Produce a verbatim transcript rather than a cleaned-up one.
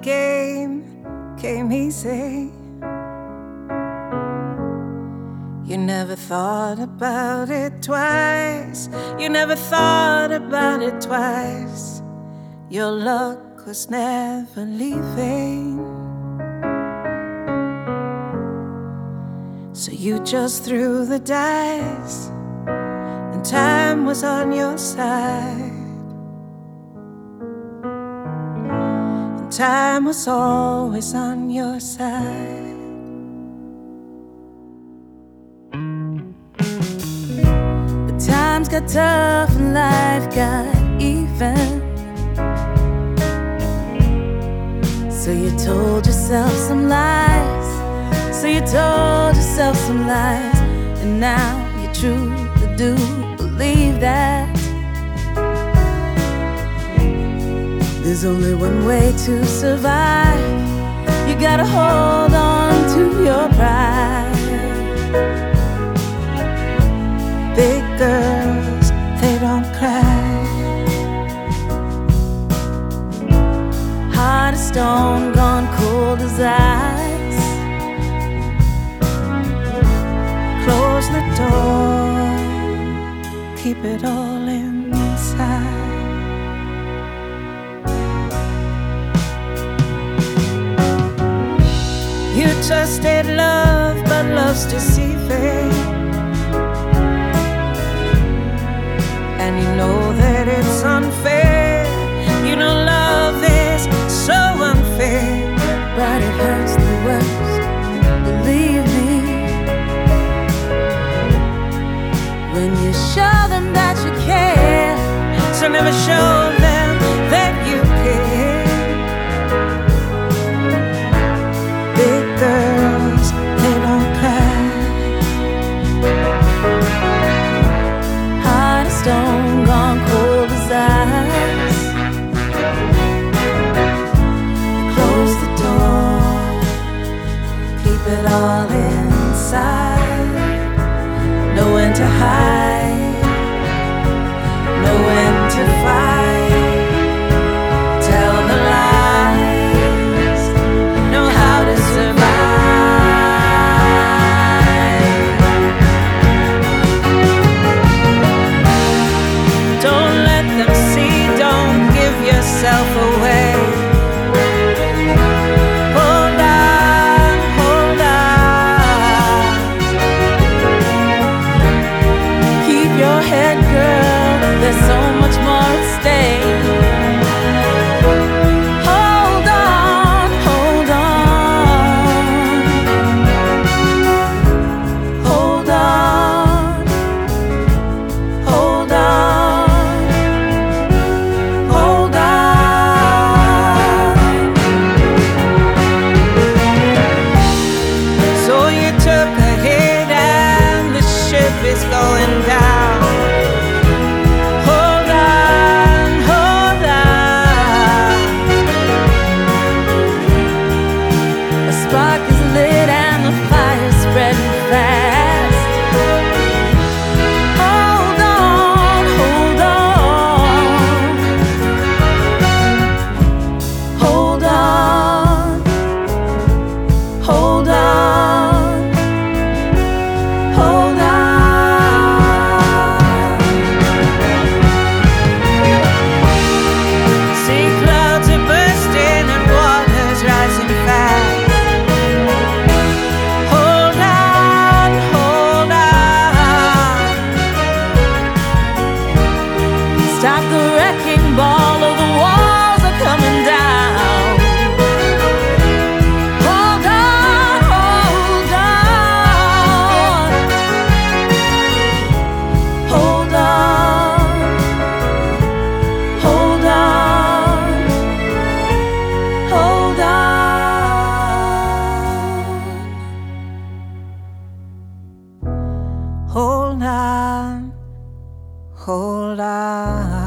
game came easy. You never thought about it twice. You never thought about it twice. Your luck was never leaving. So you just threw the dice, and time was on your side. And time was always on your side. But times got tough and life got even. So you told yourself some lies. So you told yourself some lies, and now you truly do believe that there's only one way to survive. You gotta hold on to your pride. Big girls, they don't cry. Heart of stone, gone cold as ice. Close the door, keep it all inside. You trusted love, but love's deceiving. And you know that it's unfair. You know love is so unfair, but it hurts the worst, believe me. When you show them that you care, so never show them that you care. Big girls, they don't cry. Heart of stone, gone cold as ice. Close the door, keep it all inside. Know when to hide, know when to fight. Tell the lies, know how to survive. Don't let them see, don't give yourself away. Hold on, hold on. Keep your head, girl, there's so much more at stake. Hold on, hold on. Hold on, hold on. Hold on. So you took a hit and the ship is going down. Hold on, hold on. A spark is lit and the fire spreading fast. Hold on, hold on. Hold on, hold on. Hold on. See clouds are bursting and water's rising fast. Hold on, hold on. Stop the wrecking ball, or the walls are coming down. Hold on, hold on. Hold on, hold on. Hold on. Hold on, hold on.